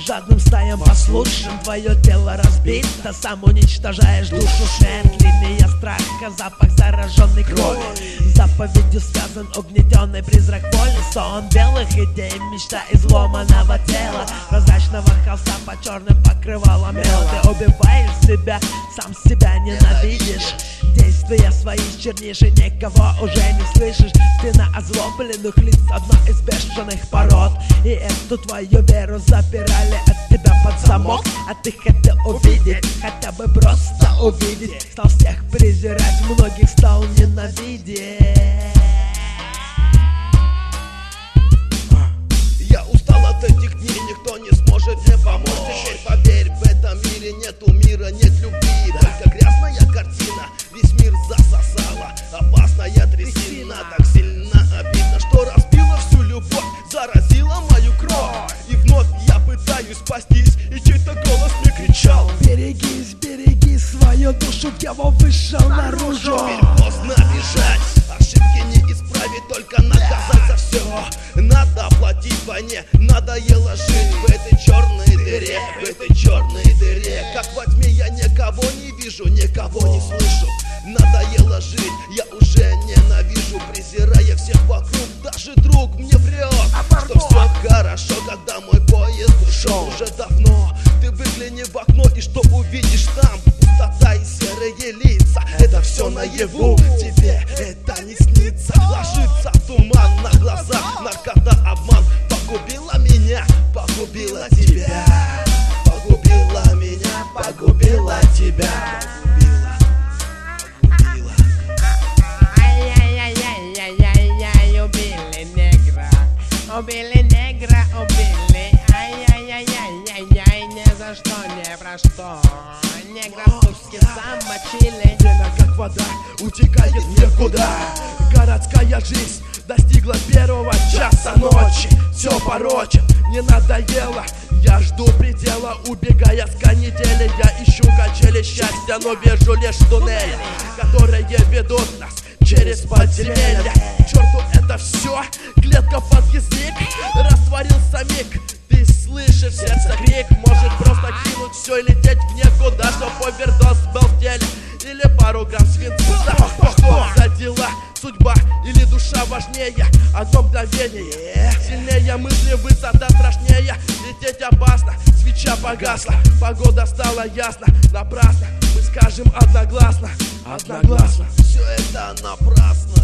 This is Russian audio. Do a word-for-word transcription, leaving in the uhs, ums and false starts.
жадным стаям послушным. Твое тело разбито, сам уничтожаешь душу. Смерть, линия страха, запах зараженной крови. Заповедью связан угнетенный призрак воли. Сон белых идей, мечта изломанного тела, прозрачного холста по черным покрывалам мела. Ты убиваешь себя, сам себя ненавидишь. Действия свои чернишь, никого уже не слышишь. Спина озлобленных лиц, одна из бешеных пород. И эту твою веру запирали от тебя под замок. А ты хотел увидеть, хотя бы просто увидеть. Стал всех презирать, многих стал ненавидеть. Я устал от этих дней, никто не сможет мне помочь. Теперь поверь, в этом мире нету мира, нет любви. Только грязная картина, весь мир засосала. Опасная трясина, так сильно обидно, что разбила всю любовь, заразила мою кровь. И вновь я пытаюсь спастись, и чей-то голос мне кричал: берегись, береги свою душу, дьявол вышел наружу. Теперь поздно бежать, ошибки не исправить, только наказать за все. Надо оплатить войне, надоело жить в этой черной дыре, в этой черной дыре. Как во тьме я никого не вижу, никого не слышу. Надоело жить, я уже ненавижу, презирая всех вокруг. Даже друг мне врет, что все хорошо, когда мой поезд ушел уже давно. Ты выгляни в окно, и что увидишь там? Пустота и серые лица, это все наяву. Тебе это не снится, ложится туман на глазах. Наркота, обман погубила меня, погубила тебя. Погубила меня, погубила тебя. Погубила, погубила. Ай-яй-яй-яй-яй-яй, убили негра, убили негра, убили. Ай-яй-яй-яй-яй-яй, ни за что, ни про что. Негра в пушке замочили. Время как вода, утекает некуда. Городская жизнь достигла первого часа ночи. Все порочит, не надоело. Я жду предела, убегая с канители. Я ищу качели счастья, но вижу лишь туннели, которые ведут нас через подземелья. К черту это все, клетка под язык, растворился миг. Ты слышишь сердце крик, может просто кинуть все и лететь в никуда, чтоб овердоз был в теле или пару грамм свинца. Что за дела? Судьба или душа важнее? Одно мгновение, сильнее мысли, высота страшнее. Лететь опасно, свеча погасла, погода стала ясна. Напрасно мы скажем одногласно, одногласно. Все это напрасно.